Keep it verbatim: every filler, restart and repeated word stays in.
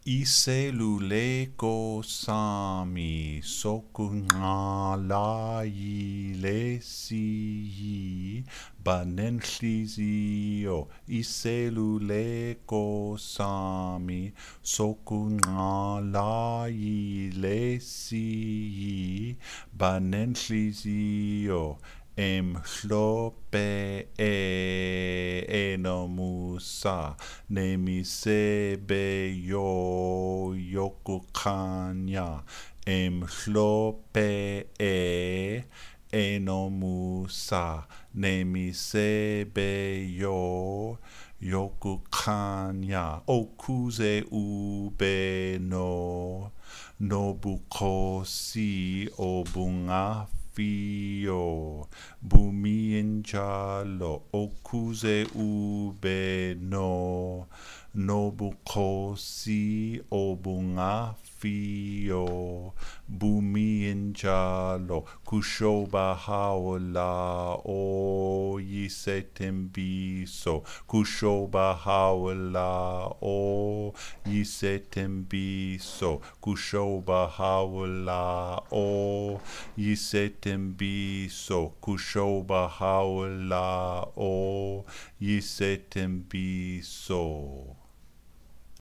Iseluleko sami sokunqalayi lesi banenhliziyo iseluleko sami sokunqalayi lesi banenhliziyo emhlophe enomusa nemisebe yokukhanya emhlophe enomusa nemisebe yokukhanya okuze ube no nobukhosi obungafa Fio bumi njalo okuze ube no nobukhosi obungafio bumi njalo kushoba hawla o yisetembiso kushoba hawla o yisetembiso kushoba hawla o yisetembiso kushoba hawla o yisetembiso